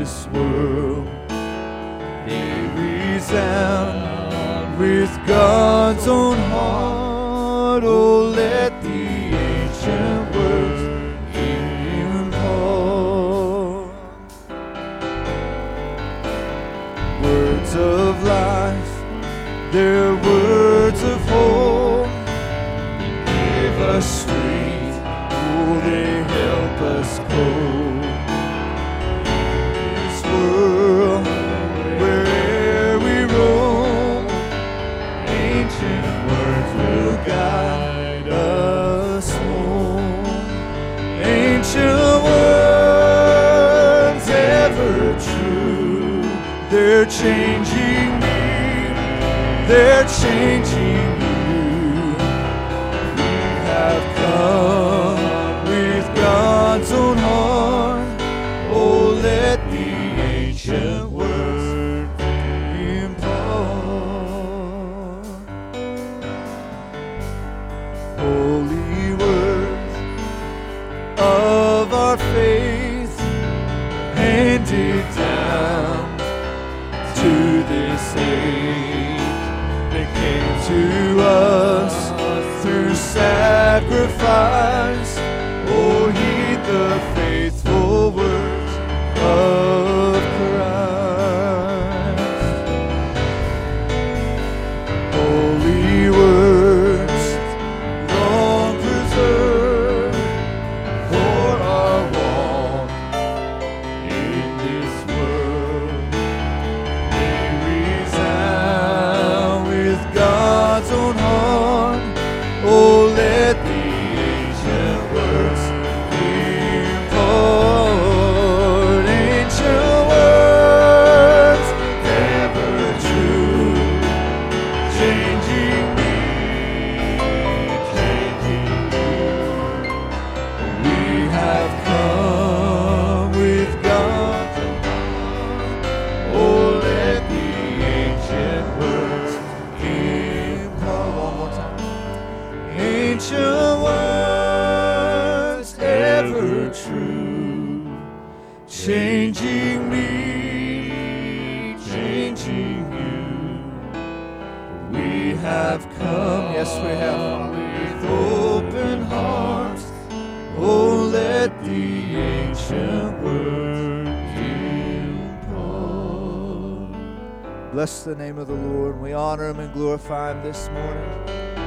this world. They resound with God's own heart. Oh, let the ancient words impart. Words of life, they're words of hope. Give us strength, oh, they help us cope. This world, where'er we roam, ancient words will guide us home. Ancient words, ever true, they're changing me, they're changing you. We have come with God's own heart. Oh, let the ancient words impart. Holy words of our faith, handed down to this age. They came to us through sacrifice. Oh, heed the faithful words of Christ. Holy words, long preserved for our walk in this world. They resound with God's own heart. Oh, let the ancient words impart. Ancient words, ever true, changing me, changing you. We have come with God's own heart. Oh, let the ancient words impart. One more time. Ancient words, ever true, changing me, changing you. We have come, yes we have, with open hearts. Oh, let the ancient word impart. Bless the name of the Lord. We honor him and glorify him this morning.